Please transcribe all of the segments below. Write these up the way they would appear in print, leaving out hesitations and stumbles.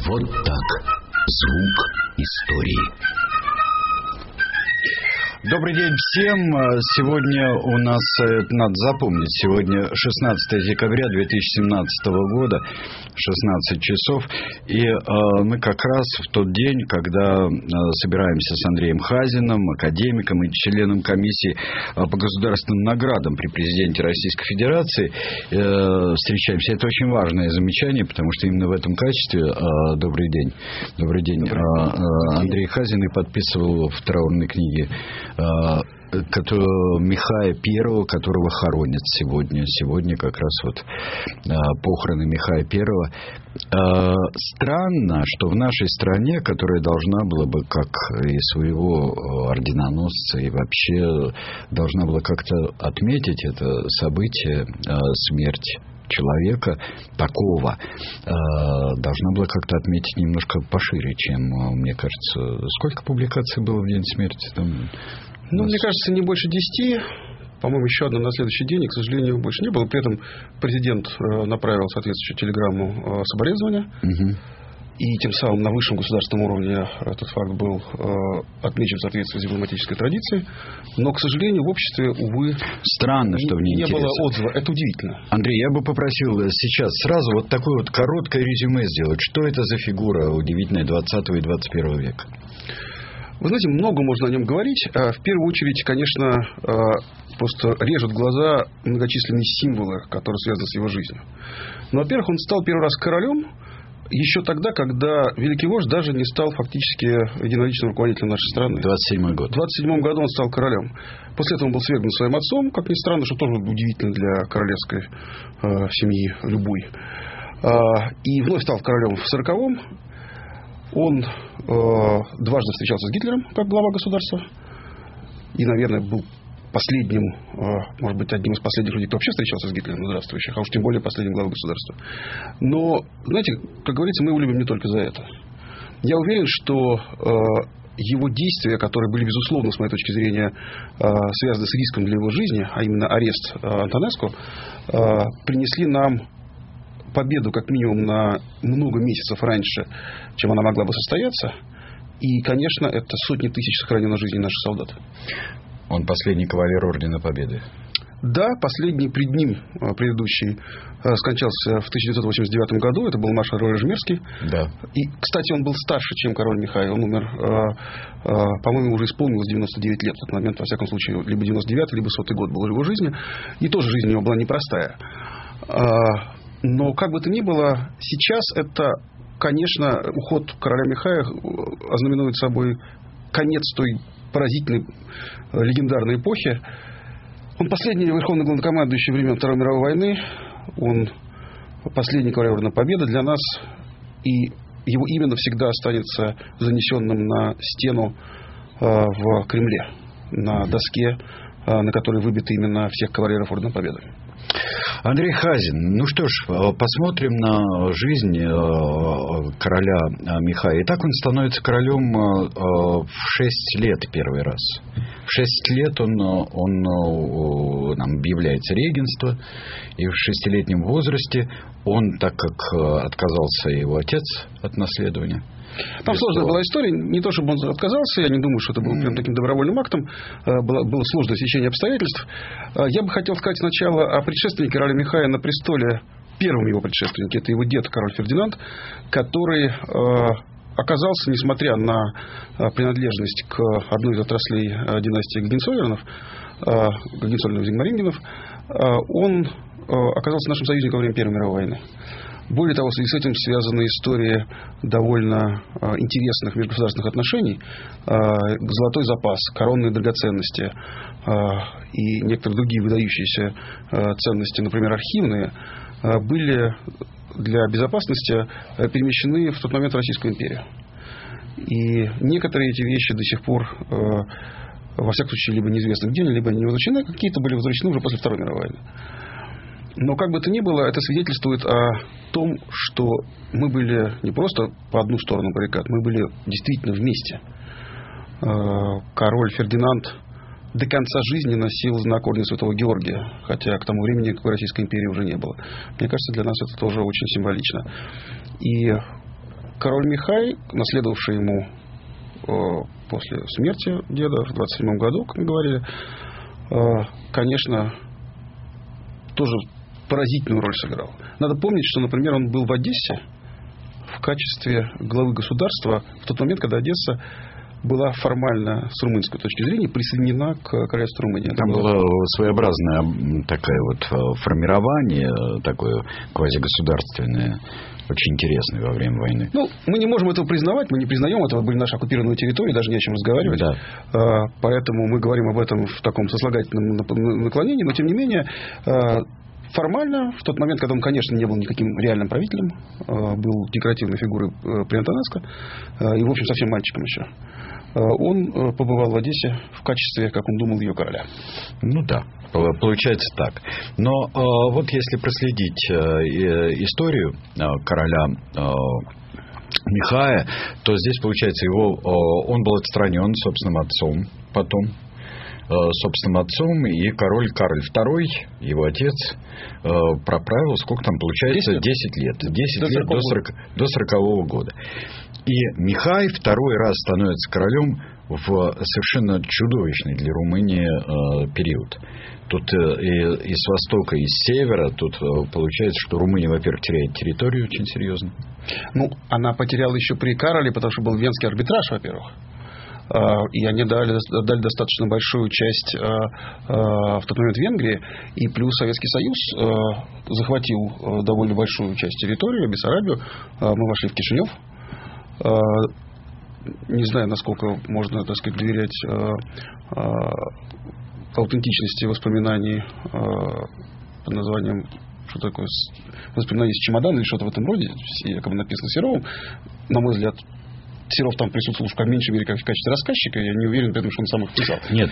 Вот так. Звук истории. Добрый день всем. Сегодня у нас, надо запомнить, сегодня 16 декабря 2017 года, 16 часов. И мы как раз в тот день, когда собираемся с Андреем Хазиным, академиком и членом комиссии по государственным наградам при президенте Российской Федерации, встречаемся. Это очень важное замечание, потому что именно в этом качестве, добрый день, Андрей Хазин и подписывал в траурной книге Михая I, которого хоронят сегодня. Сегодня как раз вот похороны Михая I. Странно, что в нашей стране, которая должна была бы, как и своего орденоносца, и вообще должна была как-то отметить это событие, смерть человека такого, должна была как-то отметить немножко пошире, чем, мне кажется. Сколько публикаций было в день смерти? Мне кажется, не больше 10. По-моему, еще одна на следующий день, и, к сожалению, больше не было. При этом президент направил соответствующую телеграмму соболезнования. Угу. И тем самым на высшем государственном уровне этот факт был отмечен в соответствии с дипломатической традицией. Но, к сожалению, в обществе, увы, странно, что не было отзыва. Это удивительно. Андрей, я бы попросил сейчас сразу вот такое вот короткое резюме сделать. Что это за фигура удивительная 20 и 21 века? Вы знаете, много можно о нем говорить. В первую очередь, конечно, просто режут глаза многочисленные символы, которые связаны с его жизнью. Но, во-первых, он стал первый раз королем еще тогда, когда великий вождь даже не стал фактически единоличным руководителем нашей страны. 27-й год. В 27-м году он стал королем. После этого он был свергнут своим отцом, как ни странно, что тоже удивительно для королевской семьи любой. И вновь стал королем в 40-м. Он дважды встречался с Гитлером как глава государства. И, наверное, был последним, может быть, одним из последних людей, кто вообще встречался с Гитлером, здравствующих, а уж тем более последним главой государства. Но, знаете, как говорится, мы его любим не только за это. Я уверен, что его действия, которые были, безусловно, с моей точки зрения, связаны с риском для его жизни, а именно арест Антонеску, принесли нам победу как минимум на много месяцев раньше, чем она могла бы состояться. И, конечно, это сотни тысяч сохраненных жизней наших солдат. Он последний кавалер Ордена Победы. Да, последний пред ним, предыдущий, скончался в 1989 году. Это был маршал Рожмерский. Да. И, кстати, он был старше, чем король Михай. Он умер, по-моему, уже исполнилось 99 лет. В этот момент, во всяком случае, либо 99-й, либо 100-й год был его жизни. И тоже жизнь у него была непростая. Но, как бы то ни было, сейчас это, конечно, уход короля Михая ознаменует собой конец той поразительной, легендарной эпохи. Он последний верховный главнокомандующий времен Второй мировой войны. Он последний кавалер Ордена Победы для нас. И его имя навсегда останется занесенным на стену в Кремле, на доске, на которой выбиты имена всех кавалеров Ордена Победы. Андрей Хазин, ну что ж, посмотрим на жизнь короля Михая. Итак, он становится королем в 6 лет первый раз. В 6 лет он объявляется регенство, и в 6-летнем возрасте он, так как отказался его отец от наследования. Там сложная была история. Не то, чтобы он отказался. Я не думаю, что это было прям таким добровольным актом. Было сложное стечение обстоятельств. Я бы хотел сказать сначала о предшественнике короля Михая на престоле. Первым его предшественнике. Это его дед, король Фердинанд, который оказался, несмотря на принадлежность к одной из отраслей династии Гогенцоллернов, Гогенцоллернов-Зигмарингенов, он оказался нашим союзником во время Первой мировой войны. Более того, в связи с этим связана история довольно интересных межгосударственных отношений. Золотой запас, коронные драгоценности и некоторые другие выдающиеся ценности, например, архивные, были для безопасности перемещены в тот момент в Российскую империю. И некоторые эти вещи до сих пор, во всяком случае, либо неизвестно где, либо не возвращены, какие-то были возвращены уже после Второй мировой войны. Но, как бы то ни было, это свидетельствует о том, что мы были не просто по одну сторону баррикад, мы были действительно вместе. Король Фердинанд до конца жизни носил знак ордена Святого Георгия, хотя к тому времени никакой Российской империи уже не было. Мне кажется, для нас это тоже очень символично. И король Михай, наследовавший ему после смерти деда в 27 году, как мы говорили, конечно, тоже поразительную роль сыграл. Надо помнить, что, например, он был в Одессе в качестве главы государства в тот момент, когда Одесса была формально, с румынской точки зрения, присоединена к королевству Румынии. Там было своеобразное такое вот формирование, такое квазигосударственное, очень интересное во время войны. Ну, мы не можем этого признавать, мы не признаем этого, были наши оккупированные территории, даже не о чем разговаривать. Да. Поэтому мы говорим об этом в таком сослагательном наклонении, но тем не менее... Формально, в тот момент, когда он, конечно, не был никаким реальным правителем, был декоративной фигурой при Антонеско, и, в общем, совсем мальчиком еще, он побывал в Одессе в качестве, как он думал, ее короля. Ну да, получается так. Но вот если проследить историю короля Михая, то здесь, получается, он был отстранен собственным отцом потом, собственным отцом, и король Карль II, его отец, проправил, сколько там получается, 10 лет. 10 лет до 40-го года. И Михай второй раз становится королем в совершенно чудовищный для Румынии период. Тут и с востока, и с севера, тут получается, что Румыния, во-первых, теряет территорию очень серьезно. Ну, она потеряла еще при Карле, потому что был Венский арбитраж, во-первых. И они дали достаточно большую часть в тот момент Венгрии, и плюс Советский Союз захватил довольно большую часть территории, Бессарабию. Мы вошли в Кишинев. Не знаю, насколько можно, так сказать, доверять аутентичности воспоминаний под названием, что такое, воспоминания из чемодана или что-то в этом роде, якобы написано Серовым. На мой взгляд, Серов там присутствовал в меньшей мере как в качестве рассказчика. Я не уверен, потому что он сам их писал. Нет,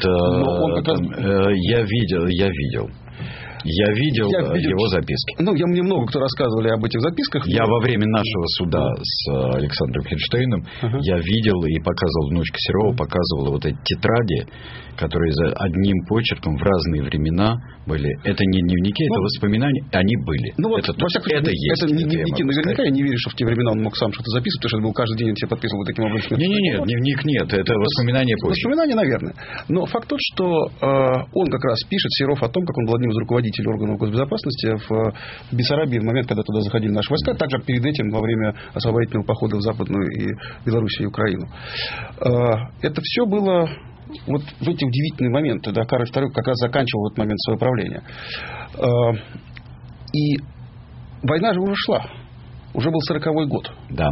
я видел его записки. Ну, мне много кто рассказывали об этих записках. Я во время нашего суда с Александром Хинштейном я видел и показывал, внучка Серова показывала вот эти тетради, которые за одним почерком в разные времена были. Это не дневники, это воспоминания, они были. Ну, вот, это есть. Это не дневники. Наверняка я не верю, что в те времена он мог сам что-то записывать, потому что это был каждый день, он себе подписывал таким образом. Нет, дневник нет, это воспоминания позже. Воспоминания, наверное. Но факт тот, что он как раз пишет, Серов, о том, как он был одним из руководителей органов госбезопасности в Бессарабии в момент, когда туда заходили наши войска, также перед этим во время освободительного похода в Западную и Белоруссию и Украину. Это все было вот в эти удивительные моменты. Да, Карл II как раз заканчивал в этот момент свое правление. И война же уже шла. Уже был 40-й год. Да.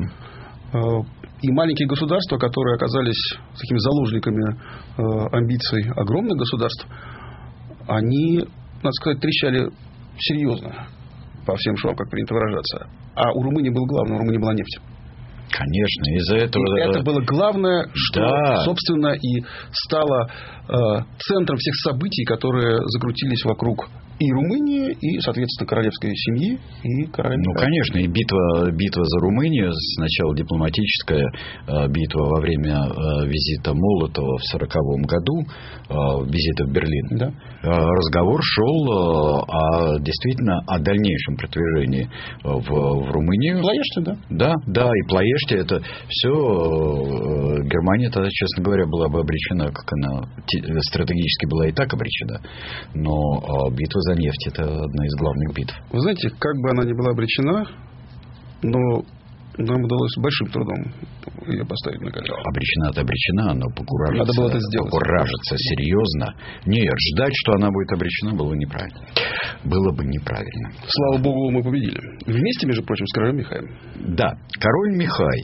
И маленькие государства, которые оказались такими заложниками амбиций огромных государств, они, надо сказать, трещали серьезно по всем швам, как принято выражаться. А у Румынии был главный, у Румынии была нефть. Конечно, из-за этого... И это было главное, что, собственно, и стало центром всех событий, которые закрутились вокруг и Румынии, и, соответственно, королевской семьи, и короля. Ну, конечно, и битва за Румынию, сначала дипломатическая битва во время визита Молотова в 1940 году, визита в Берлин. Да. Разговор шел действительно о дальнейшем продвижении в Румынию. Плоеште, да? Да, и Плоеште, это все Германия тогда, честно говоря, была бы обречена, как она стратегически была и так обречена. Но битва за нефть — это одна из главных битв. Вы знаете, как бы она ни была обречена, но нам удалось большим трудом ее поставить на колено. Обречена-то обречена, но покуражиться, надо было это сделать. Покуражиться серьезно. Нет, ждать, что она будет обречена, было неправильно. Было бы неправильно. Слава Богу, мы победили. Вместе, между прочим, с королем Михаем. Да, король Михай.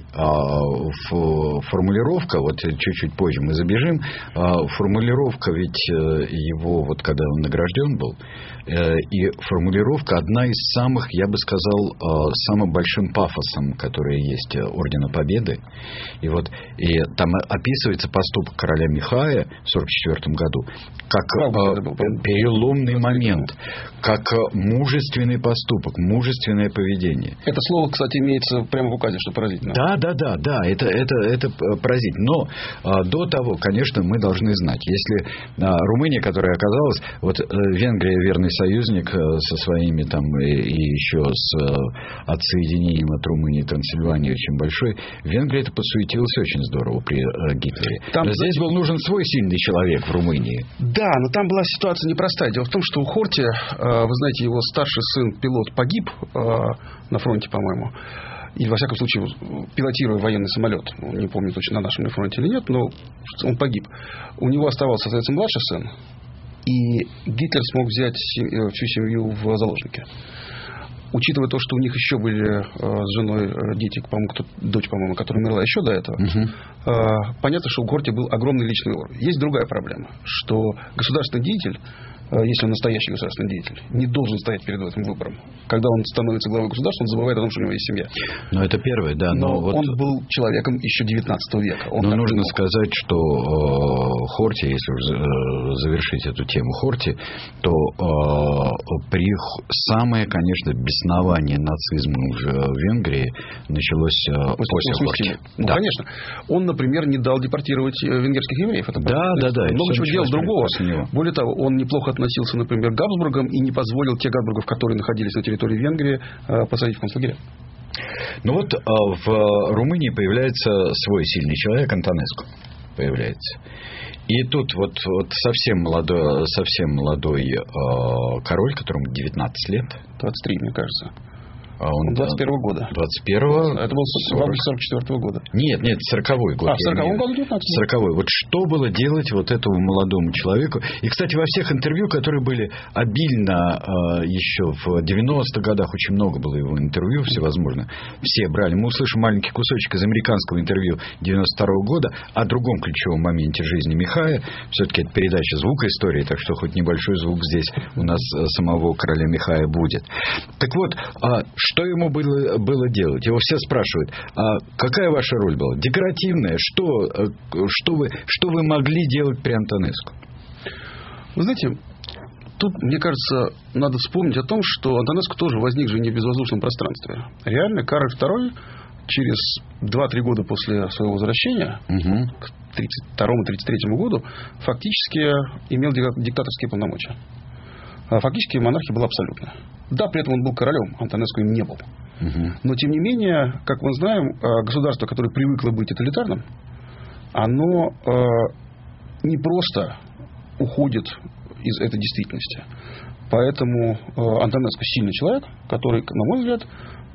Формулировка, вот чуть-чуть позже мы забежим, формулировка ведь его, вот когда он награжден был, и формулировка одна из самых, я бы сказал, самым большим пафосом, который есть Ордена Победы. И вот и там описывается поступок короля Михая в 1944 году как переломный момент, как мужественный поступок, мужественное поведение. Это слово, кстати, имеется прямо в указе, что поразительно. Да, это поразительно. Но до того, конечно, мы должны знать, если Румыния, которая оказалась, вот Венгрия верный союзник со своими там и еще с отсоединением от Румынии Трансильвании очень большой. В Венгрии это подсуетилось очень здорово при Гитлере. Там, здесь был нужен свой сильный человек в Румынии. Да, но там была ситуация непростая. Дело в том, что у Хорти, вы знаете, его старший сын, пилот, погиб на фронте, по-моему. Или, во всяком случае, пилотируя военный самолет. Не помню точно, на нашем ли фронте или нет, но он погиб. У него оставался, соответственно, младший сын. И Гитлер смог взять всю семью в заложники. Учитывая то, что у них еще были с женой дети, по-моему, дочь, по-моему, которая умерла еще до этого, понятно, что у Хорти был огромный личный уровень. Есть другая проблема, что государственный деятель, если он настоящий государственный деятель, не должен стоять перед этим выбором. Когда он становится главой государства, он забывает о том, что у него есть семья. Ну, это первое, да. Но вот... он был человеком еще 19 века. Но нужно сказать, что Хорти, если уже завершить эту тему Хорти, то при самое, конечно, беснование нацизма уже в Венгрии началось после Хорти. Ну, да. Конечно. Он, например, не дал депортировать венгерских евреев. Это да. Много чего делал другого. Более того, он неплохо относился, например, к Габсбургам и не позволил тех Габсбургов, которые находились на территории Венгрии, посадить в концлагеря. Ну вот в Румынии появляется свой сильный человек, Антонеску появляется. И тут вот совсем молодой король, которому 19 лет. 23, мне кажется. Он 21-го года. 21-го? Это был август 44-го года. Нет, 40-й год. В 40-м году 19-й. 40-й. Вот что было делать вот этому молодому человеку? И, кстати, во всех интервью, которые были обильно еще в 90-х годах, очень много было его интервью всевозможно. Все брали. Мы услышим маленький кусочек из американского интервью 92-го года о другом ключевом моменте жизни Михая. Все-таки это передача звукоистории, так что хоть небольшой звук здесь у нас самого короля Михая будет. Так вот, что ему было делать? Его все спрашивают, а какая ваша роль была? Декоративная? Что вы могли делать при Антонеску? Вы знаете, тут, мне кажется, надо вспомнить о том, что Антонеску тоже возник же не в безвоздушном пространстве. Реально, Карл II через 2-3 года после своего возвращения, к 32-33 году, фактически имел диктаторские полномочия. Фактически монархия была абсолютная. Да, при этом он был королем, Антонеску им не был. Но, тем не менее, как мы знаем, государство, которое привыкло быть тоталитарным, оно не просто уходит из этой действительности. Поэтому Антонеску сильный человек, который, на мой взгляд,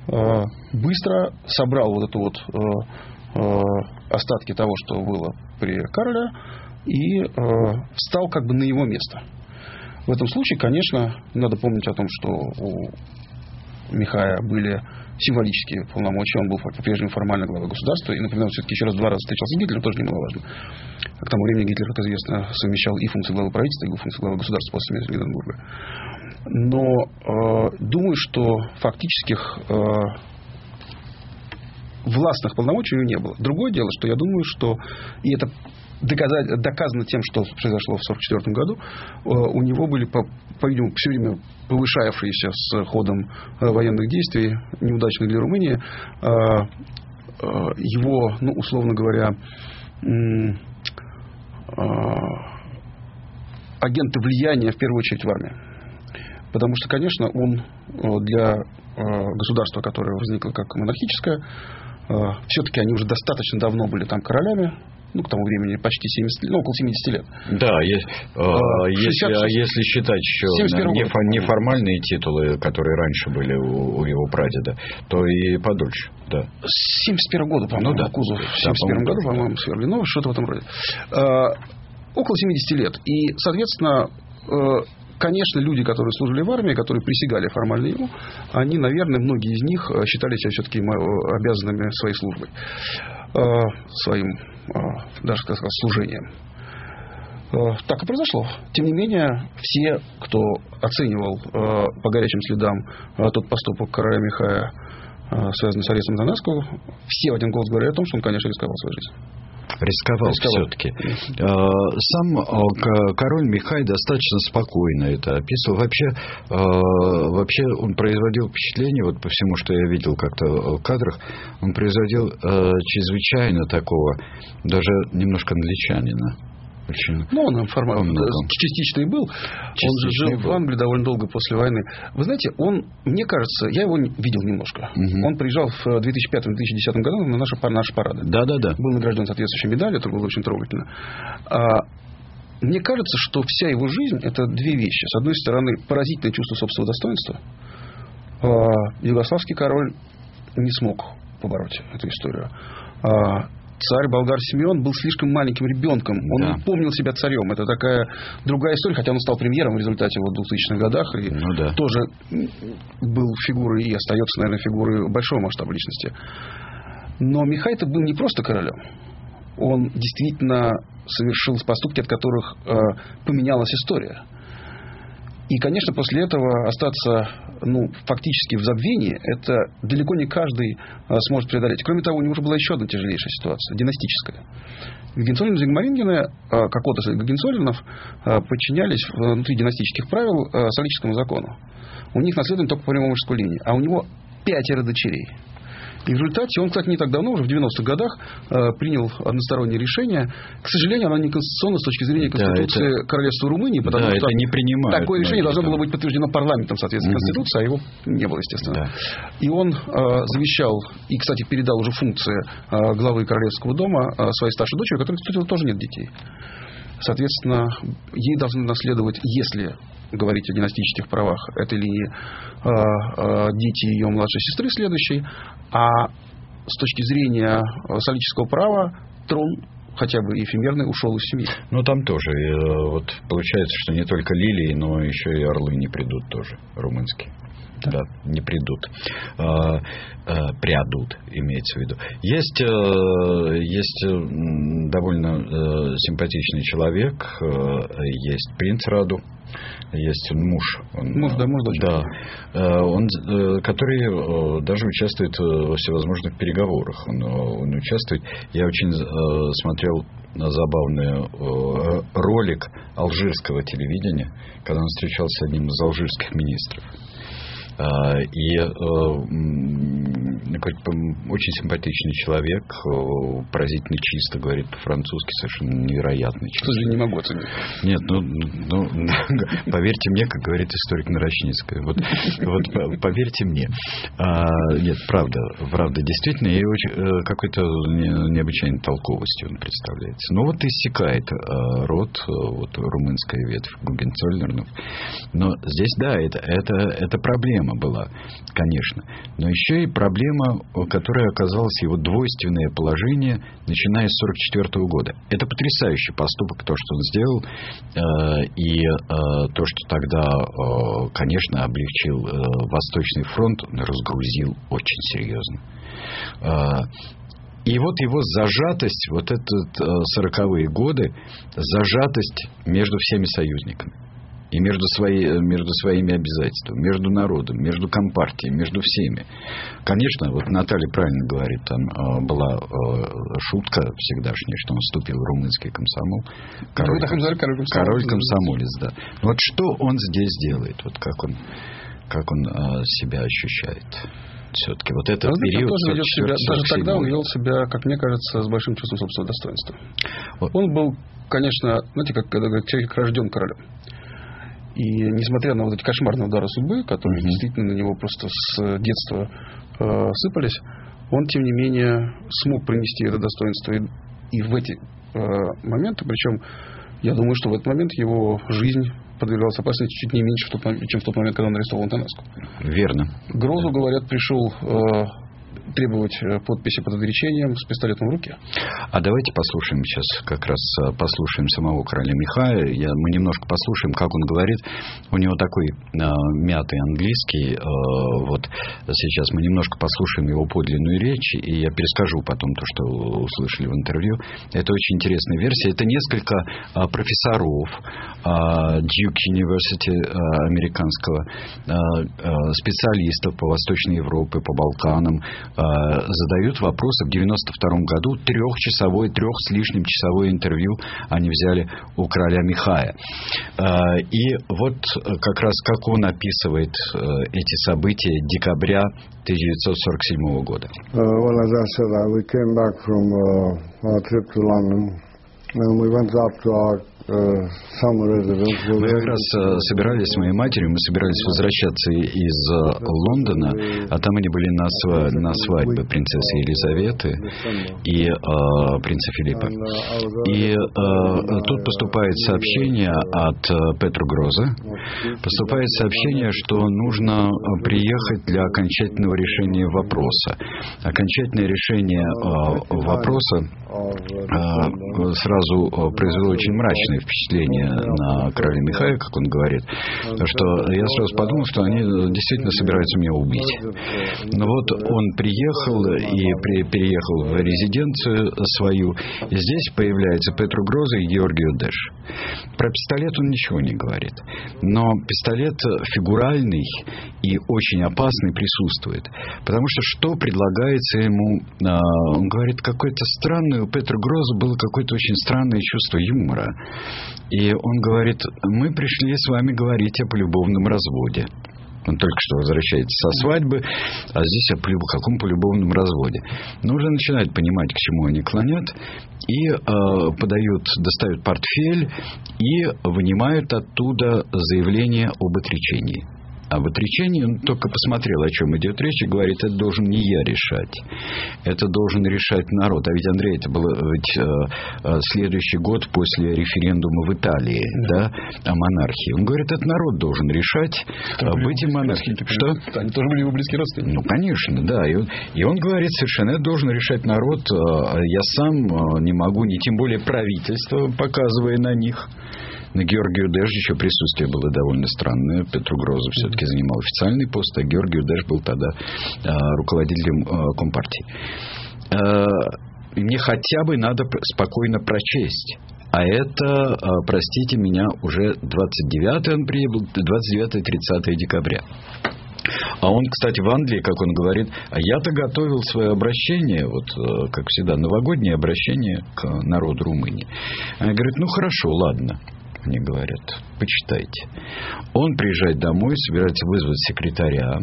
быстро собрал вот это вот остатки того, что было при Карле, и встал как бы на его место. В этом случае, конечно, надо помнить о том, что у Михая были символические полномочия. Он был по-прежнему формально главой государства. И, например, он все-таки еще раз 2 раза встречался с Гитлером, тоже немаловажно. К тому времени Гитлер, как известно, совмещал и функции главы правительства, и функции главы государства после смерти Гинденбурга. Но думаю, что фактических властных полномочий у него не было. Другое дело, что я думаю, что и это доказано тем, что произошло в 1944 году, у него были, по-видимому, все время повышавшиеся с ходом военных действий, неудачных для Румынии, его, ну, условно говоря, агенты влияния, в первую очередь, в армии. Потому что, конечно, он для государства, которое возникло как монархическое, все-таки они уже достаточно давно были там королями, ну, к тому времени почти 70 лет, ну, около 70 лет. Да, если считать еще неформальные титулы, которые раньше были у его прадеда, то и подольше, да. С 71 года, по-моему, ну, да. Кузов. В 71 году, по-моему, свергли. Ну, что-то в этом роде. Около 70 лет. И, соответственно, конечно, люди, которые служили в армии, которые присягали формально ему, они, наверное, многие из них считали себя все-таки обязанными своей службой, своим, даже, как сказать, служением. Так и произошло. Тем не менее, все, кто оценивал по горячим следам тот поступок короля Михая, связанный с арестом Антонеску, все в один голос говорили о том, что он, конечно, рисковал своей жизнью. Рисковал все-таки. Сам король Михай достаточно спокойно это описывал. Вообще он производил впечатление, вот по всему, что я видел как-то в кадрах, он производил чрезвычайно такого, даже немножко англичанина. Очень он частично и был. Он же жил в Англии довольно долго после войны. Вы знаете, мне кажется, я его видел немножко. Он приезжал в 2005-2010 году на наши парады. Да. Был награжден соответствующей медалью, это было очень трогательно. Мне кажется, что вся его жизнь – это две вещи. С одной стороны, поразительное чувство собственного достоинства. Югославский король не смог побороть эту историю. Царь болгар Симеон был слишком маленьким ребенком. Он не помнил себя царем. Это такая другая история, хотя он стал премьером в результате в 2000-х годах. И тоже был фигурой и остается, наверное, фигурой большого масштаба личности. Но Михай-то был не просто королем. Он действительно совершил поступки, от которых поменялась история. И, конечно, после этого остаться фактически в забвении, это далеко не каждый сможет преодолеть. Кроме того, у него уже была еще одна тяжелейшая ситуация, династическая. Гогенцоллерны и Зигмарингены, как отрасль Гогенцоллернов, подчинялись внутри династических правил Солическому закону. У них наследование только по прямой мужской линии, а у него 5 дочерей. И в результате он, кстати, не так давно, уже в 90-х годах, принял одностороннее решение. К сожалению, оно не конституционно с точки зрения Конституции Королевства Румынии, потому что это не принимают, такое решение должно было быть подтверждено парламентом, соответственно, Конституции, а его не было, естественно. И он завещал, и, кстати, передал уже функции главы Королевского дома своей старшей дочери, у которой, кстати, тоже нет детей. Соответственно, ей должны наследовать, если говорить о династических правах этой линии, дети ее младшей сестры следующей, а с точки зрения солического права трон хотя бы эфемерный ушел из семьи. Там тоже получается, что не только лилии, но еще и орлы не придут тоже, румынские. Да, не придут. Прядут, имеется в виду. Есть довольно симпатичный человек, есть принц Раду, есть муж. Муж дочери. Да. Он, который даже участвует во всевозможных переговорах. Он участвует. Я очень смотрел забавный ролик алжирского телевидения, когда он встречался с одним из алжирских министров. И очень симпатичный человек, поразительно чисто говорит по-французски, совершенно невероятно чисто. К сожалению, не могу оценить. Нет, поверьте мне, как говорит историк Нарочницкая. Вот поверьте мне. Нет, правда, действительно, и какой-то необычайной толковостью он представляется. Но иссякает род, румынская ветвь Гогенцоллернов. Но здесь, это проблема была, конечно. Но еще и проблема, которая оказалась его двойственное положение, начиная с 1944 года. Это потрясающий поступок, то, что он сделал, и то, что тогда, конечно, облегчил Восточный фронт, он разгрузил очень серьезно. И его зажатость, этот 40-е годы, зажатость между всеми союзниками. И между своими обязательствами, между народом, между компартией, между всеми. Конечно, Наталья правильно говорит, там была шутка всегдашняя, что он вступил в румынский комсомол. Король-комсомолец, да. Что он здесь делает? Как он себя ощущает? Все-таки этот период... Даже тогда он вел себя, как мне кажется, с большим чувством собственного достоинства. Он был, конечно, знаете, когда говорят, человек рожден королем. И несмотря на эти кошмарные удары судьбы, которые действительно на него просто с детства сыпались, он, тем не менее, смог принести это достоинство и в эти моменты. Причем, я думаю, что в этот момент его жизнь подвергалась опасности чуть не меньше, чем в тот момент, когда он арестовал Антонеску. Верно. Грозу, говорят, пришел требовать подписи под отречением с пистолетом в руке. А давайте послушаем сейчас, как раз послушаем самого короля Михая. Мы немножко послушаем, как он говорит. У него такой мятый английский. Сейчас мы немножко послушаем его подлинную речь, и я перескажу потом то, что услышали в интервью. Это очень интересная версия. Это несколько профессоров Duke University американского, специалистов по Восточной Европе, по Балканам, задают вопросы. В 92 году 3 с лишним часовое интервью они взяли у короля Михая. И как раз как он описывает эти события декабря 1947 года. Well, as I said, we came back from our trip to London. we went up to our summer residence. Мы как раз собирались с моей матерью, мы собирались возвращаться из Лондона, а там они были на свадьбе принцессы Елизаветы и принца Филиппа. И тут поступает сообщение от Петру Гроза, поступает сообщение, что нужно приехать для окончательного решения вопроса. Окончательное решение вопроса сразу произвело очень мрачное впечатление на короля Михая, как он говорит, что я сразу подумал, что они действительно собираются меня убить. Но вот он приехал и переехал в резиденцию свою, и здесь появляется Петру Гроза и Георгию Дэш. Про пистолет он ничего не говорит, но пистолет фигуральный и очень опасный присутствует, потому что предлагается ему, он говорит, какое-то странное, у Петра Гроза было какое-то очень странное чувство юмора. И он говорит, мы пришли с вами говорить о полюбовном разводе. Он только что возвращается со свадьбы, а здесь о каком полюбовном разводе. Но уже начинает понимать, к чему они клонят, и достают портфель и вынимают оттуда заявление об отречении. Об отречении он только посмотрел, о чем идет речь, и говорит, это должен не я решать. Это должен решать народ. А ведь, Андрей, это был следующий год после референдума в Италии, да, о монархии. Он говорит, это народ должен решать, быть им монархией. Что? Они тоже были его близкие родственники. Ну, конечно, да. И он говорит, совершенно это должен решать народ. Я сам не могу, тем более правительство, показывая на них. На Георгию Дэш еще присутствие было довольно странное. Петру Грозу все-таки занимал официальный пост, а Георгию Дэш был тогда руководителем Компартии. Мне хотя бы надо спокойно прочесть. А это, простите меня, уже 29-й он прибыл, 29-30 декабря. А он, кстати, в Англии, как он говорит, а я-то готовил свое обращение, вот, как всегда, новогоднее обращение к народу Румынии. Они говорят, ну хорошо, ладно. Мне говорят, почитайте. Он приезжает домой, собирается вызвать секретаря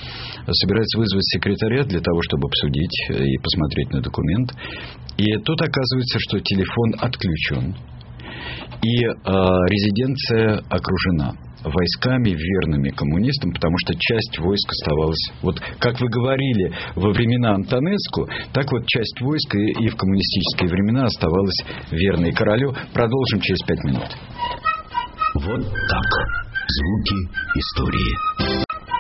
для того, чтобы обсудить и посмотреть на документ. И тут оказывается, что телефон отключен. И резиденция окружена войсками, верными коммунистам, потому что часть войск оставалась... Вот как вы говорили во времена Антонеску, так вот часть войск и в коммунистические времена оставалась верной королю. Продолжим через 5 минут. Вот так. Звуки истории.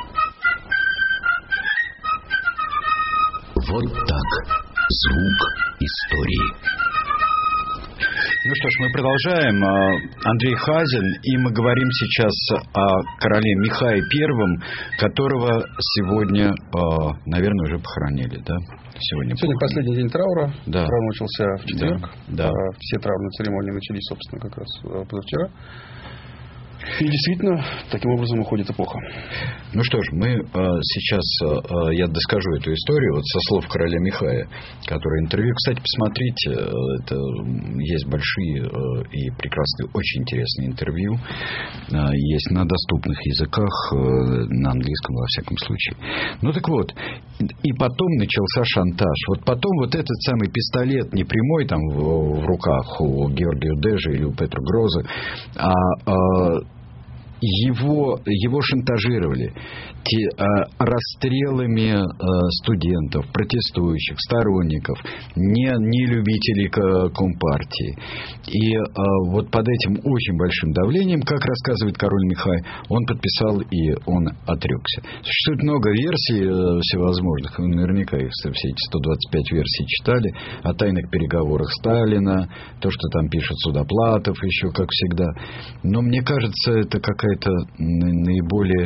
Вот так. Звук истории. Ну что ж, мы продолжаем. Андрей Хазин, и мы говорим сейчас о короле Михае I, которого сегодня, наверное, уже похоронили, да? Сегодня последний день траура. Да. Траур начался в четверг. Да. Все траурные церемонии начались, собственно, как раз позавчера. И действительно, таким образом уходит эпоха. Ну что ж, мы сейчас, я доскажу эту историю вот со слов короля Михая, который интервью. Кстати, посмотрите, это есть большие и прекрасные, очень интересные интервью. Есть на доступных языках, на английском, во всяком случае. Ну так вот, и потом начался шантаж. Вот потом вот этот самый пистолет не прямой там в руках у Георгия Дэжа или у Петра Гроза, а его шантажировали расстрелами студентов, протестующих, сторонников, не любителей Компартии. И вот под этим очень большим давлением, как рассказывает король Михай, он подписал и он отрекся. Существует много версий всевозможных. Вы наверняка их все эти 125 версий читали. О тайных переговорах Сталина, то, что там пишет Судоплатов, еще как всегда. Но мне кажется, это какая-то наиболее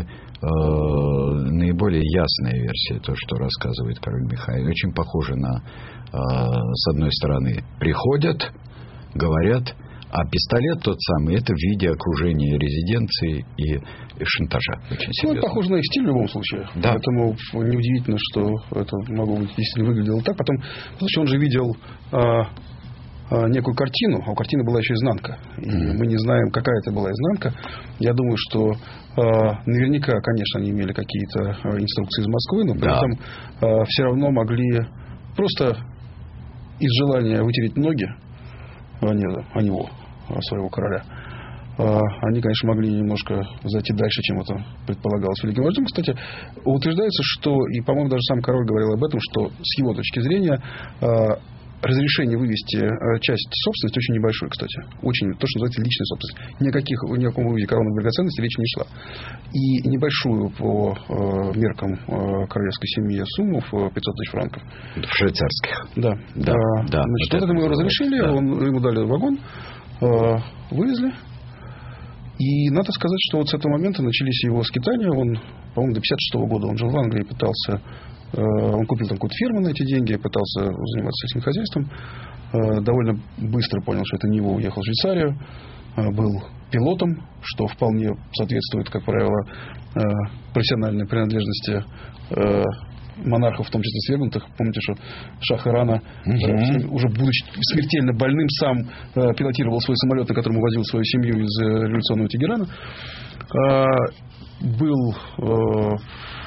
ясная версия, то, что рассказывает король Михай. Очень похоже на, с одной стороны, приходят, говорят, а пистолет тот самый, это в виде окружения резиденции и шантажа. Очень серьезно. Ну, это похоже на их стиль в любом случае. Да. Поэтому неудивительно, что это могло быть, если выглядело так. Потом, он же видел некую картину, а у картины была еще изнанка. И мы не знаем, какая это была изнанка. Я думаю, что наверняка, конечно, они имели какие-то инструкции из Москвы, но при этом все равно могли просто из желания вытереть ноги о него, своего короля, они, конечно, могли немножко зайти дальше, чем это предполагалось великим вождем. Кстати, утверждается, что, и, по-моему, даже сам король говорил об этом, что с его точки зрения разрешение вывести часть собственности очень небольшой, кстати. Очень, то, что называется личная собственность. Ни о каком выводе коронных драгоценностей речи не шла. И небольшую по меркам королевской семьи сумму в 500 тысяч франков. В швейцарских. Да. Значит, вот это мы разрешили, ему дали вагон, вывезли. И надо сказать, что вот с этого момента начались его скитания. Он, по-моему, до 56 года он жил в Англии, пытался... Он купил там какую-то фирму на эти деньги, пытался заниматься сельским хозяйством. Довольно быстро понял, что это не его, уехал в Швейцарию. Был пилотом, что вполне соответствует, как правило, профессиональной принадлежности монархов, в том числе свергнутых. Помните, что Шах Ирана, уже будучи смертельно больным, сам пилотировал свой самолет, на котором увозил свою семью из революционного Тегерана. Был,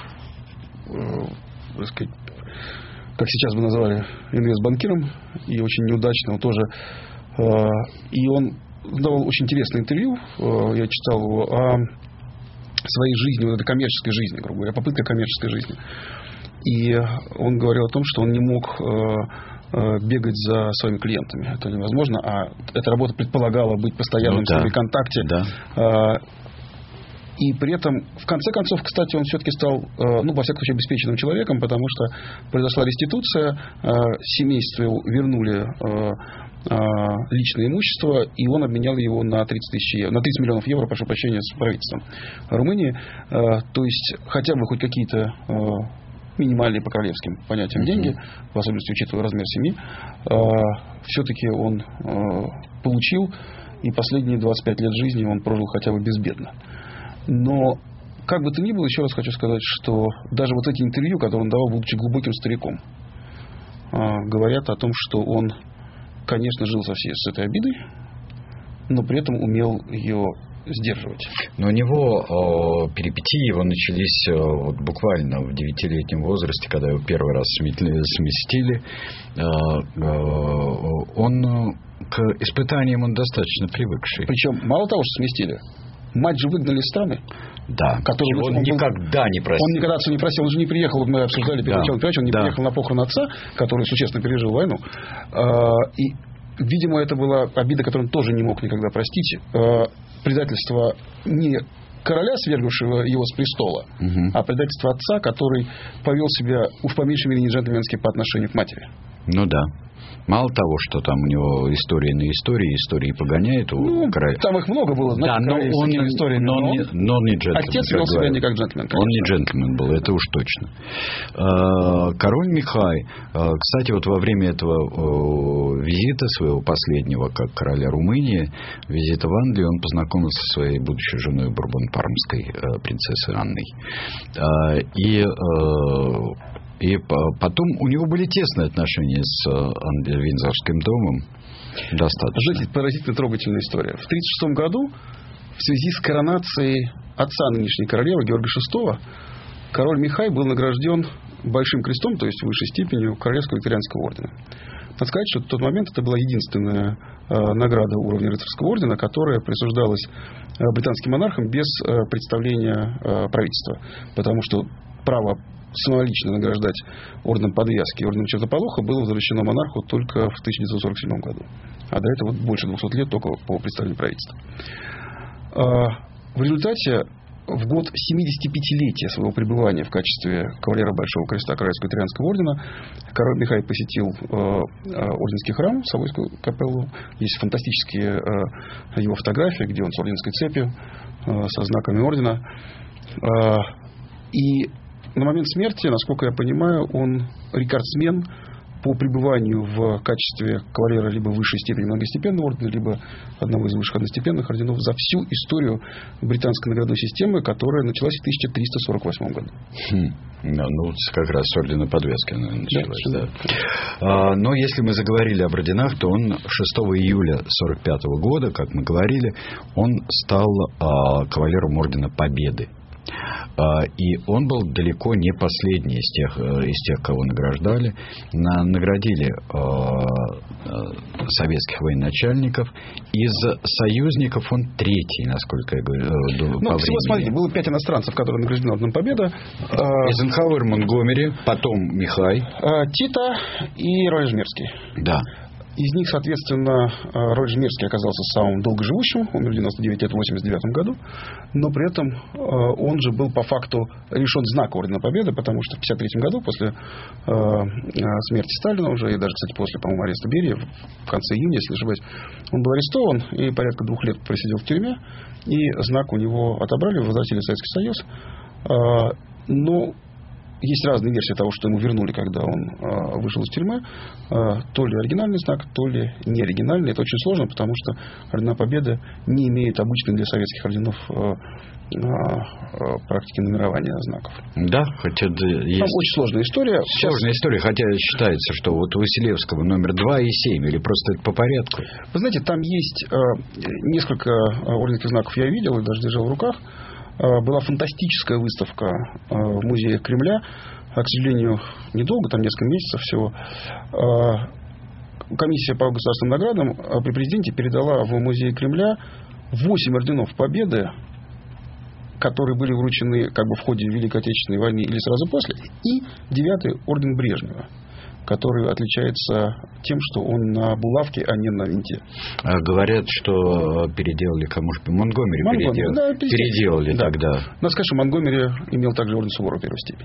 так сказать, как сейчас бы назвали, инвестбанкиром, и очень неудачным тоже. И он давал очень интересное интервью. Я читал его о своей жизни, вот этой коммерческой жизни, грубо говоря, попытка коммерческой жизни. И он говорил о том, что он не мог бегать за своими клиентами. Это невозможно. А эта работа предполагала быть постоянным с ними в контакте. Да. И при этом, в конце концов, кстати, он все-таки стал, во всяком случае, обеспеченным человеком, потому что произошла реституция, семейству вернули личное имущество, и он обменял его на 30 миллионов евро, прошу прощения, с правительством Румынии. То есть, хотя бы хоть какие-то минимальные по королевским понятиям деньги, в особенности учитывая размер семьи, все-таки он получил, и последние 25 лет жизни он прожил хотя бы безбедно. Но, как бы то ни было, еще раз хочу сказать, что даже вот эти интервью, которые он давал, будучи глубоким стариком, говорят о том, что он, конечно, жил с этой обидой, но при этом умел ее сдерживать. Но у него перипетии его начались буквально в 9-летнем возрасте, когда его первый раз сместили. Он к испытаниям он достаточно привыкший. Причем, мало того, что сместили, мать же выгнали из страны. Да, он никогда не просил. Он никогда отца не просил, он же не приехал, мы обсуждали перед началом передачи, он не приехал на похороны отца, который существенно пережил войну. И, видимо, это была обида, которую он тоже не мог никогда простить. Предательство не короля, свергнувшего его с престола, а предательство отца, который повел себя, уж по меньшей мере, не джентльменски по отношению к матери. Ну да. Мало того, что там у него истории на истории погоняет у короля. Там их много было, знаете, но он не джентльмен. Отец вел себя не как джентльмен. Он не джентльмен был, это уж точно. Король Михай, кстати, вот во время этого визита своего последнего, как короля Румынии, визита в Англию, он познакомился со своей будущей женой Бурбон-Пармской, принцессой Анной. И потом у него были тесные отношения с Виндзорским домом. Достаточно. Знаете, поразительно трогательная история. В 1936 году, в связи с коронацией отца нынешней королевы, Георга VI, король Михай был награжден Большим крестом, то есть высшей степенью Королевского Викторианского ордена. Надо сказать, что в тот момент это была единственная награда уровня рыцарского ордена, которая присуждалась британским монархам без представления правительства. Потому что право самолично награждать орденом подвязки и орденом чертополоха было возвращено монарху только в 1947 году. А до этого больше 200 лет только по представлению правительства. В результате, в год 75-летия своего пребывания в качестве кавалера Большого Креста Королевского Викторианского ордена, король Михай посетил орденский храм, Савойскую капеллу. Есть фантастические его фотографии, где он с орденской цепью, со знаками ордена. И на момент смерти, насколько я понимаю, он рекордсмен по пребыванию в качестве кавалера либо высшей степени многостепенного ордена, либо одного из высших одностепенных орденов за всю историю британской наградной системы, которая началась в 1348 году. Как раз с ордена подвязки она началась. Да. Но если мы заговорили об орденах, то он 6 июля 1945 года, как мы говорили, он стал кавалером ордена Победы. И он был далеко не последний из тех, кого награждали. Наградили советских военачальников. Из союзников он третий, насколько я говорю, по всего, смотрите, было 5 иностранцев, которые награждены орденом Победы. Эйзенхауэр, Монтгомери, потом Михай. Тита и Ройжмерский. Да. Из них, соответственно, Ройжмерский оказался самым долгоживущим, умер в 99 лет в 89 году, но при этом он же был по факту лишен знака Ордена Победы, потому что в 1953 году, после смерти Сталина уже, и даже, кстати, после, по-моему, ареста Берии, в конце июня, если не ошибаюсь, он был арестован и порядка 2 лет просидел в тюрьме, и знак у него отобрали, возвратили в Советский Союз. Но есть разные версии того, что ему вернули, когда он вышел из тюрьмы. То ли оригинальный знак, то ли не оригинальный. Это очень сложно, потому что Ордена Победы не имеют обычной для советских орденов практики нумерования знаков. Да, хотя есть... Там очень сложная история. Сложная история, хотя считается, что вот у Василевского номер 2 и 7, или просто это по порядку? Вы знаете, там есть несколько орденских знаков, я видел и даже держал в руках. Была фантастическая выставка в музее Кремля. К сожалению, недолго, там несколько месяцев всего. Комиссия по государственным наградам при президенте передала в музей Кремля 8 орденов Победы, которые были вручены как бы в ходе Великой Отечественной войны или сразу после, и 9-й орден Брежнева, который отличается тем, что он на булавке, а не на винте. Говорят, что переделали кому же? Монтгомери переделали да. тогда. Надо сказать, что Монтгомери имел также орден Суворова первой степени.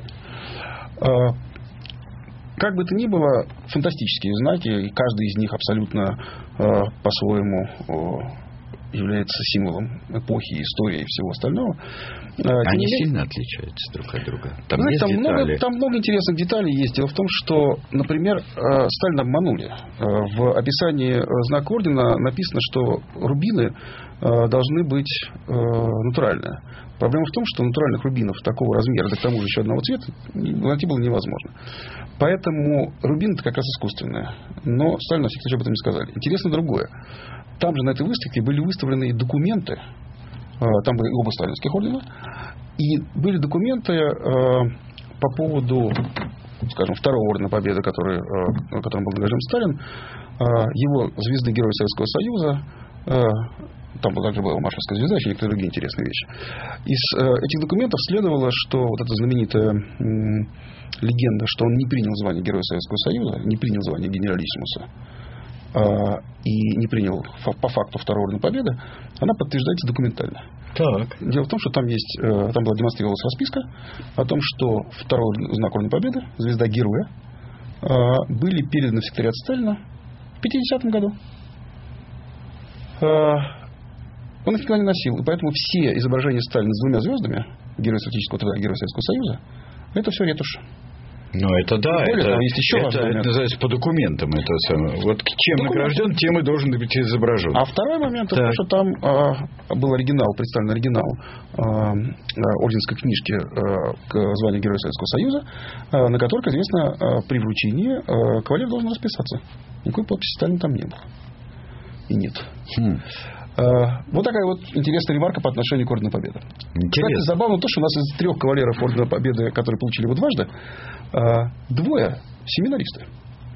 Как бы то ни было, фантастические знаки, и каждый из них абсолютно по-своему является символом эпохи, истории и всего остального. Они сильно отличаются друг от друга. Там, знаете, есть там много интересных деталей есть. Дело в том, что, например, Сталина обманули. В описании знака ордена написано, что рубины должны быть натуральные. Проблема в том, что натуральных рубинов такого размера, да к тому же еще одного цвета, найти было невозможно. Поэтому рубины-то как раз искусственные. Но Сталин на всякий случай об этом не сказали. Интересно другое. Там же на этой выставке были выставлены документы, там были оба сталинских ордена, и были документы по поводу, скажем, второго ордена Победы, которым был награжден Сталин, его звезды Героя Советского Союза, там также была маршальская звезда, еще некоторые другие интересные вещи. Из этих документов следовало, что вот эта знаменитая легенда, что он не принял звание Героя Советского Союза, не принял звание генералиссимуса, и не принял по факту второго ордена Победы, она подтверждается документально. Так. Дело в том, что там была демонстрировалась расписка о том, что второй знак ордена Победы, звезда Героя, были переданы в секретариат Сталина в 50-м году. Он их никогда не носил, и поэтому все изображения Сталина с 2 звездами, Герой Стратегического труда и Герой Советского Союза, это все ретушь. Ну, это да, есть еще это называется по документам. Вот чем награжден, тем и должен быть изображен. А второй момент, это что там был оригинал, представлен оригинал орденской книжки к званию Героя Советского Союза, на которой, как известно, при вручении кавалер должен расписаться. Никакой подписи Сталина там не было. И нет. Вот такая вот интересная ремарка по отношению к Ордену Победы. Кстати, забавно то, что у нас из 3 кавалеров Ордена Победы, которые получили его дважды, 2 семинаристы.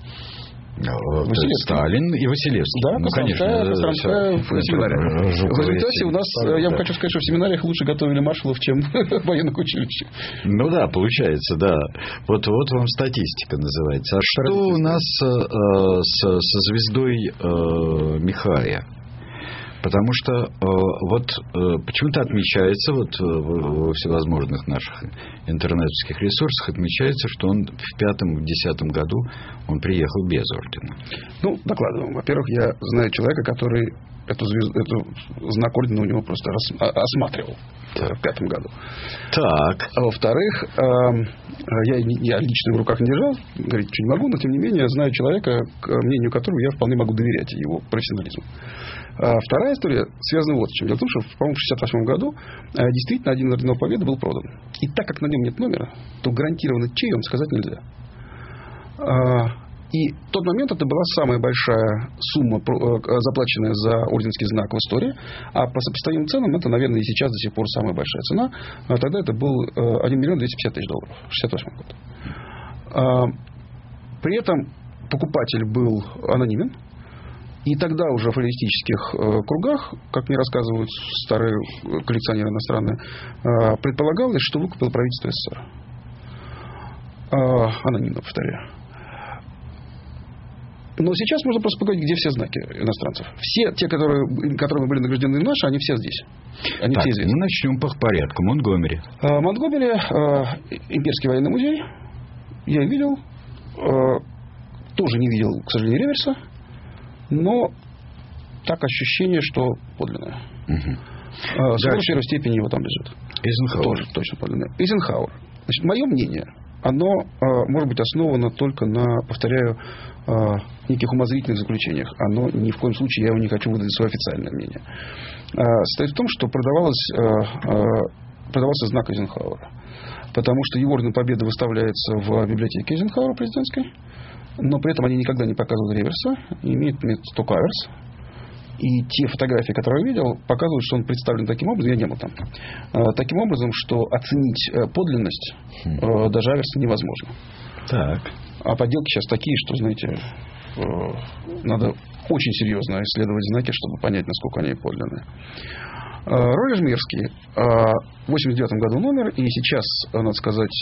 Сталин и Василевский. Да, Костромская в семинаре. В результате у нас, я вам хочу сказать, что в семинариях лучше готовили маршалов, чем в военных училищах. Ну да, получается, да. Вот вам статистика называется. А что у нас со звездой Михая? Потому что почему-то отмечается во всевозможных наших интернетских ресурсах отмечается, что он в 5-10 году он приехал без ордена. Ну, докладываю. Во-первых, я знаю человека, который эту знак ордена у него просто осматривал в 5 году. Так. А во-вторых, я лично в руках не держал, говорить ничего не могу, но тем не менее знаю человека, к мнению которого я вполне могу доверять его профессионализму. Вторая история связана вот с чем. Дело в том, что, по-моему, в 1968 году действительно один орден Победы был продан. И так как на нем нет номера, то гарантированно чей он сказать нельзя. И в тот момент это была самая большая сумма, заплаченная за орденский знак в истории. А по сопоставимым ценам это, наверное, и сейчас до сих пор самая большая цена. А тогда это был 1 миллион 250 тысяч долларов. 68 год. При этом покупатель был анонимен. И тогда уже в фольклористических кругах, как мне рассказывают старые коллекционеры иностранные, предполагалось, что выкупило правительство СССР. Анонимно, повторяю. Но сейчас можно просто поговорить, где все знаки иностранцев. Все те, которыми были награждены наши, они все здесь. Они так, все известны. мы начнем по порядку. Монтгомери. Монтгомери, Имперский военный музей. Я видел. Тоже не видел, к сожалению, реверса. Но так ощущение, что подлинное. Собор первой степени его там лежит. Эйзенхауэр. Тоже точно подлинное. Эйзенхауэр. Значит, мое мнение, оно может быть основано только на, повторяю, неких умозрительных заключениях. Оно ни в коем случае, я его не хочу выдать свое официальное мнение. Состоит в том, что продавался знак Эйзенхауэра. Потому что его орден Победы выставляется в библиотеке Эйзенхауэра президентской, но при этом они никогда не показывают реверса, имеют метод только аверс. И те фотографии, которые я видел, показывают, что он представлен таким образом, я не был там, таким образом, что оценить подлинность даже аверса невозможно. Так. А подделки сейчас такие, что, знаете, надо очень серьезно исследовать знаки, чтобы понять, насколько они подлинные. Роллер Мирский в 89 году номер, и сейчас, надо сказать,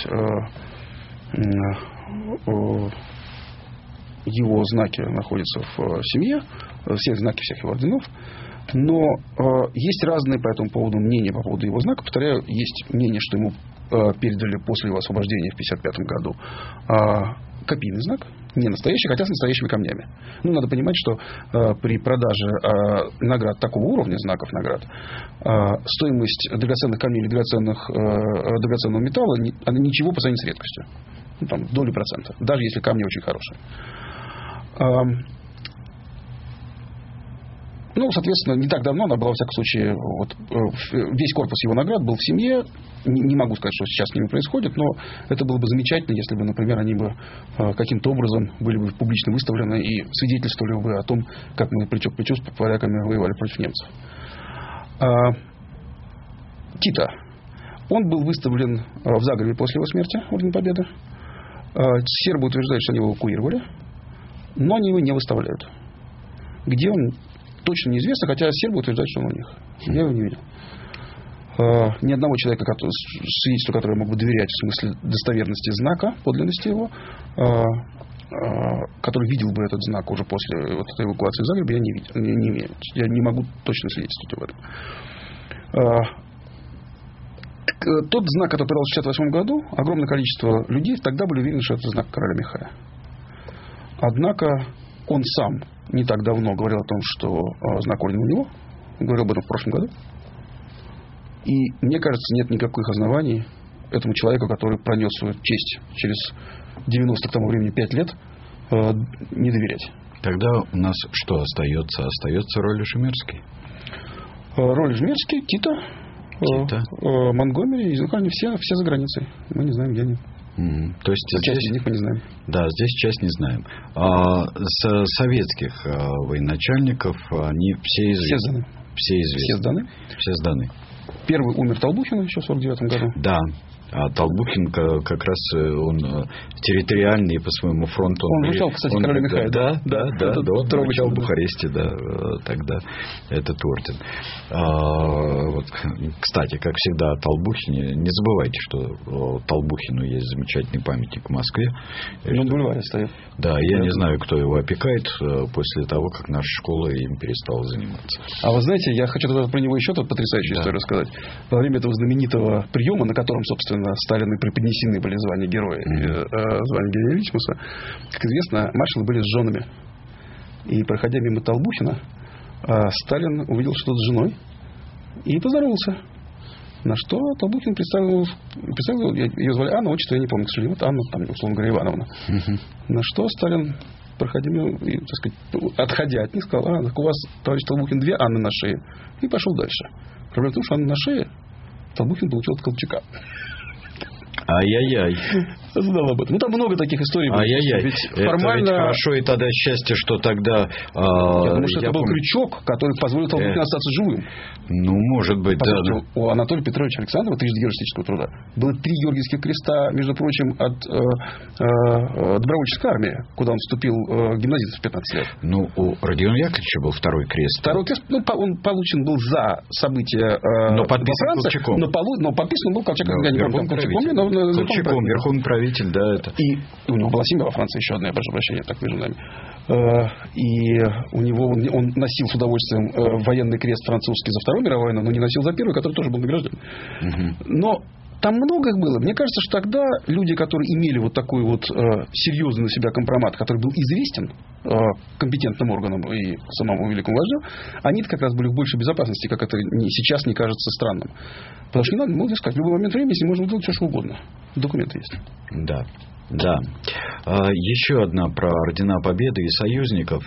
его знаки находятся в семье, все знаки всех его орденов. Но есть разные по этому поводу мнения по поводу его знака. Повторяю, есть мнение, что ему передали после его освобождения в 1955 году копийный знак, не настоящий, хотя с настоящими камнями. Ну, надо понимать, что при продаже наград такого уровня, знаков наград, стоимость драгоценных камней или драгоценного металла, она ничего по сравнению с редкостью. Ну, там, доли процента. Даже если камни очень хорошие. Ну, соответственно, не так давно она была, во всяком случае, вот, весь корпус его наград был в семье. Не могу сказать, что сейчас с ними происходит, но это было бы замечательно, если бы, например, они бы каким-то образом были бы публично выставлены и свидетельствовали бы о том, как мы плечо к плечу с поляками воевали против немцев. Тита. Он был выставлен в Загребе после его смерти, Орден Победы. Сербы утверждают, что они его эвакуировали, но они его не выставляют. Где он, точно неизвестно, хотя сербы утверждают, что он у них. Я его не видел. Ни одного человека, свидетельству которого я мог бы доверять в смысле достоверности знака, подлинности его, который видел бы этот знак уже после вот этой эвакуации в Загребе, я не видел, не имею. Я не могу точно свидетельствовать об этом. Тот знак, который продался в 1968 году, огромное количество людей тогда были уверены, что это знак короля Михая. Однако он сам не так давно говорил о том, что знак ордена у него. Он говорил об этом в прошлом году. И мне кажется, нет никаких оснований этому человеку, который пронес свою честь через 90 к тому времени 5 лет, не доверять. Тогда у нас что остается? Остается Роллер Мирский. Роллер Мирский, Тита. Монтгомери, они все за границей. Мы не знаем, где они. То есть часть из них мы не знаем. Да, здесь часть не знаем. С советских военачальников они все известны. Все сданы. Первый умер Толбухин еще в 49 году. Да. А Толбухин как раз он территориальный и по своему фронту. Он вручал, кстати, короля Михая. Да. Он вручал в Бухаресте, тогда этот орден. Вот, кстати, как всегда, о Толбухине. Не забывайте, что Толбухину есть замечательный памятник в Москве. На бульваре стоит. Да, я не знаю, кто его опекает после того, как наша школа им перестала заниматься. А вы знаете, я хочу тогда про него еще потрясающую историю рассказать. Во время этого знаменитого приема, на котором, собственно, Сталину преподнесены были звания героя, звания героя Личмуса, как известно, маршалы были с женами. И, проходя мимо Толбухина, Сталин увидел что-то с женой и поздоровался. На что Толбухин представил, ее звали Анна, отчество я не помню, к сожалению, вот Анна, там, условно говоря, Ивановна. На что Сталин, проходя мимо, и, так сказать, отходя от них, сказал: так у вас, товарищ Толбухин, 2 Анны на шее. И пошел дальше. Проблема в том, что Анна на шее, Толбухин получил от Колчака. Ай-яй-яй. знал об этом. Ну, там много таких историй. Ай-яй-яй. Ведь это формально... ведь хорошо, и тогда счастье, что тогда... Я думаю, что это был крючок, который позволил Толстому остаться живым. Ну, может быть, да. У Анатолия Петровича Александрова, трижды героического труда, было 3 Георгиевских креста, между прочим, от добровольческой армии, куда он вступил гимназистом в 15 лет. Ну, у Родиона Яковлевича был второй крест. Второй крест, ну, он получен был за события но подписан Колчаком. Но подписан был Колчаком. Я не помню, Колчаком, верховный правитель, да, это. И у него была семья во Франции еще одна, я прошу прощения, так вижу нами. И у него он носил с удовольствием военный крест французский за Вторую мировую войну, но не носил за Первую, который тоже был награжден. Но там много их было. Мне кажется, что тогда люди, которые имели вот такой вот серьезный на себя компромат, который был известен компетентным органам и самому великому вождю, они-то как раз были в большей безопасности, как это сейчас не кажется странным. Потому что не надо, можно сказать, в любой момент времени можно делать все, что угодно. Документы есть. Да. Да. Еще одна про ордена Победы и союзников.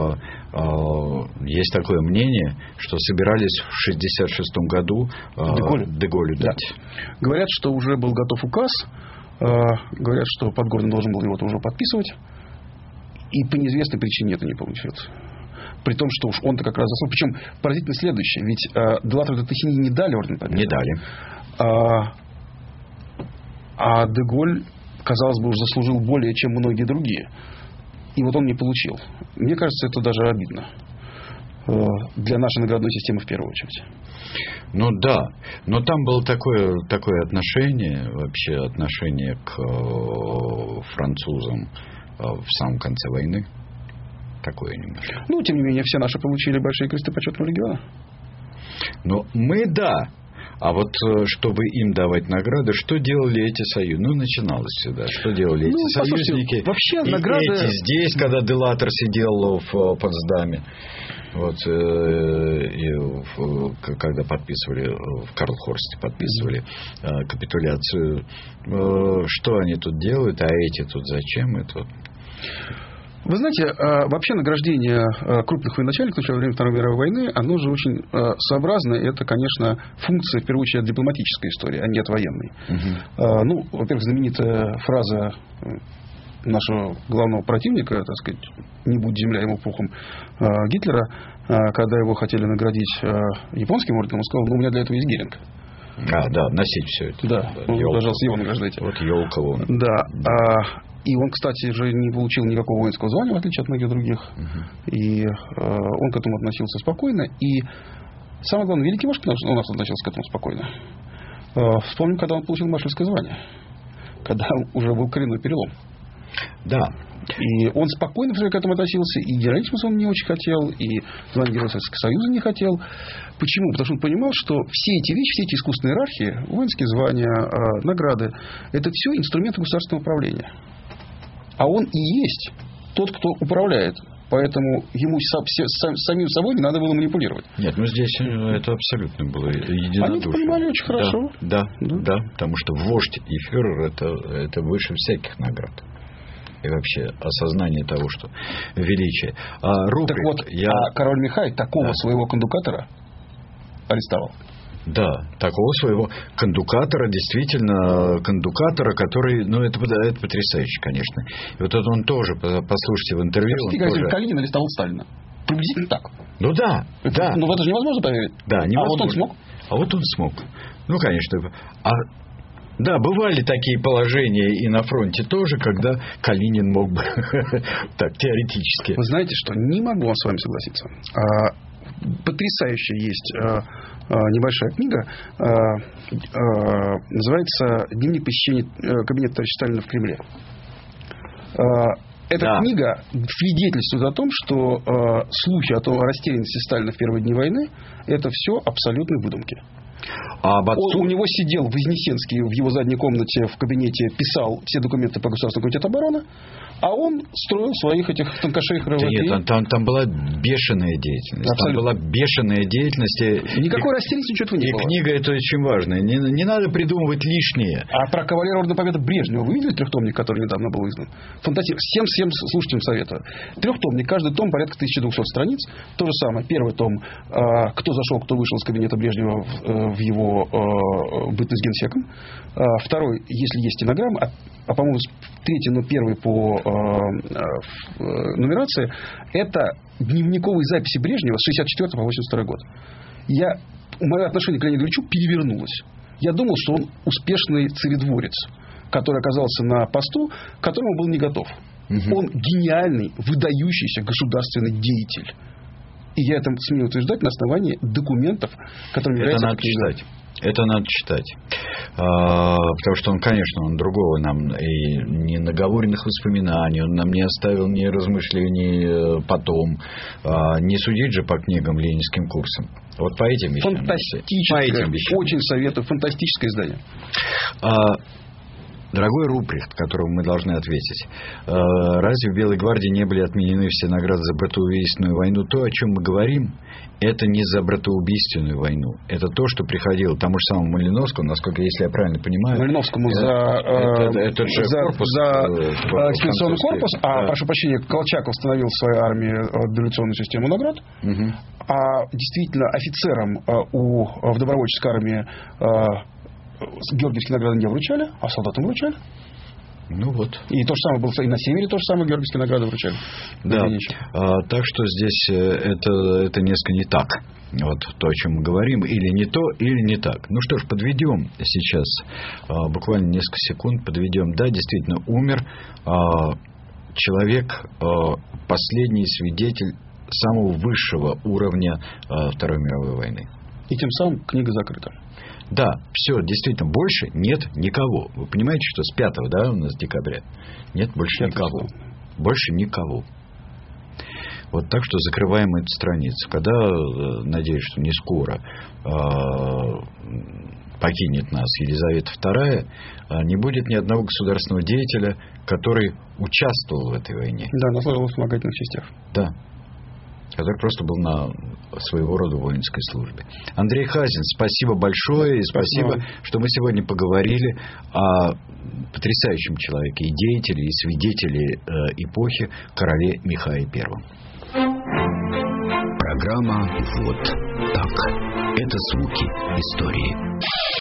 Есть такое мнение, что собирались в 1966 году де-Голлю дать. Да. Говорят, что уже был готов указ. Говорят, что Подгорный должен был его уже подписывать. И по неизвестной причине это не получилось. При том, что уж он-то как раз заслужил. Причем поразительно следующее. Ведь Делатору де Тесsigny не дали орден Победы. Не дали. А де-Голль, казалось бы, уже заслужил более, чем многие другие. И вот он не получил. Мне кажется, это даже обидно. Для нашей наградной системы в первую очередь. Ну да. Но там было такое отношение, вообще отношение к французам в самом конце войны. Такое немножко. Ну, тем не менее, все наши получили большие кресты почетного легиона. Ну, мы да. А вот чтобы им давать награды, что делали эти союзники? Ну, начиналось всегда. Что делали эти союзники? Вообще и награды... эти здесь, когда Делатор сидел в Потсдаме. Вот, и когда подписывали, в Карлхорсте подписывали капитуляцию. Что они тут делают, а эти тут зачем? Это... Вы знаете, вообще награждение крупных военачальников в начале времени Второй мировой войны, оно же очень сообразно. Это, конечно, функция, в первую очередь, дипломатической истории, а не от военной. Ну, во-первых, знаменитая фраза нашего главного противника, так сказать, не будь земля ему пухом, Гитлера, когда его хотели наградить японским орденом, он сказал: ну, у меня для этого есть Геринг. Да, носить все это. Да, пожалуйста, его награждайте. Вот елка вон. Да. И он, кстати, же не получил никакого воинского звания, в отличие от многих других. И он к этому относился спокойно. И самое главное, великий вождь у нас относился к этому спокойно. Вспомним, когда он получил маршальское звание. Когда уже был коренной перелом. Да. И он спокойно к этому относился. И героизм он не очень хотел. И звание Героя Советского Союза не хотел. Почему? Потому что он понимал, что все эти вещи, все эти искусственные иерархии, воинские звания, награды, это все инструменты государственного управления. А он и есть тот, кто управляет. Поэтому ему самим собой не надо было манипулировать. Нет, ну здесь это абсолютно было единодушие. Они это понимали очень хорошо. Да, потому что вождь и фюрер это выше всяких наград. И вообще осознание того, что величие. Так вот, король Михай такого своего кондукатора арестовал. Да, такого своего кондукатора, действительно кондукатора, который, ну, это потрясающе, конечно. И вот это он тоже, послушайте в интервью. Калинин арестовал Сталина. Приблизительно так. Ну да, да. Ну в это же невозможно поверить. Да, невозможно. А вот он смог. Ну, конечно. Да, бывали такие положения и на фронте тоже, когда Калинин мог бы так теоретически. Вы знаете что, не могу с вами согласиться. Потрясающая есть небольшая книга, называется «Дневник посещения кабинета товарища Сталина в Кремле». Эта книга свидетельствует о том, что слухи о растерянности Сталина в первые дни войны – это все абсолютные выдумки. У него сидел Вознесенский в его задней комнате в кабинете, писал все документы по Государственному комитету обороны. А он строил своих этих тонкошей хороводей. Нет, там была бешеная деятельность. Абсолютно. Там была бешеная деятельность. Никакой растерянности, ничего этого не было. И книга это очень важно. Не надо придумывать лишнее. А про кавалера Ордена Победы Брежнева вы видели трехтомник, который недавно был издан? Всем слушателям советую. Трехтомник, каждый том порядка 1200 страниц. То же самое. Первый том «Кто зашел, кто вышел из кабинета Брежнева в его бытность генсеком». Второй «Если есть стенограмма». А по-моему, третий, но первый по нумерации, это дневниковые записи Брежнева с 64 по 82 год. Мое отношение к Леониду Ильичу перевернулось. Я думал, что он успешный царедворец, который оказался на посту, к которому был не готов. Он гениальный, выдающийся государственный деятель. И я это смею утверждать на основании документов, которыми является эта книга. Это надо читать. Потому что он, конечно, он другого нам и не наговоренных воспоминаний, он нам не оставил ни размышлений потом. Не судить же по книгам ленинским курсом. Вот по этим вещам. Фантастическое. Очень советую. Фантастическое издание. Дорогой Руприхт, которому мы должны ответить, разве в Белой гвардии не были отменены все награды за братоубийственную войну? То, о чем мы говорим, это не за братоубийственную войну. Это то, что приходило тому же самому Малиновскому, насколько, если я правильно понимаю... Малиновскому за экспедиционный корпус, прошу прощения, Колчак установил в своей армии дореволюционную систему наград, а действительно офицерам в добровольческой армии георгиевские награды не вручали, а солдатам вручали. Ну вот. И то же самое было и на севере, то же самое георгиевские награды вручали. Да. Так что здесь это несколько не так. Вот то, о чем мы говорим, или не то, или не так. Ну что ж, подведем сейчас буквально несколько секунд. Подведем. Да, действительно, умер человек, последний свидетель самого высшего уровня Второй мировой войны. И тем самым книга закрыта. Да, все, действительно, больше нет никого. Вы понимаете, что с 5, да, у нас декабря? Нет больше никого. Больше никого. Вот так что закрываем эту страницу. Когда, надеюсь, что не скоро покинет нас Елизавета II, не будет ни одного государственного деятеля, который участвовал в этой войне. Да, на службе в вспомогательных частях. Да. Который просто был на своего рода воинской службе. Андрей Хазин, спасибо большое. И спасибо, что мы сегодня поговорили о потрясающем человеке и деятеле, и свидетеле эпохи, короле Михаиле I. Программа «Вот так». Это звуки истории.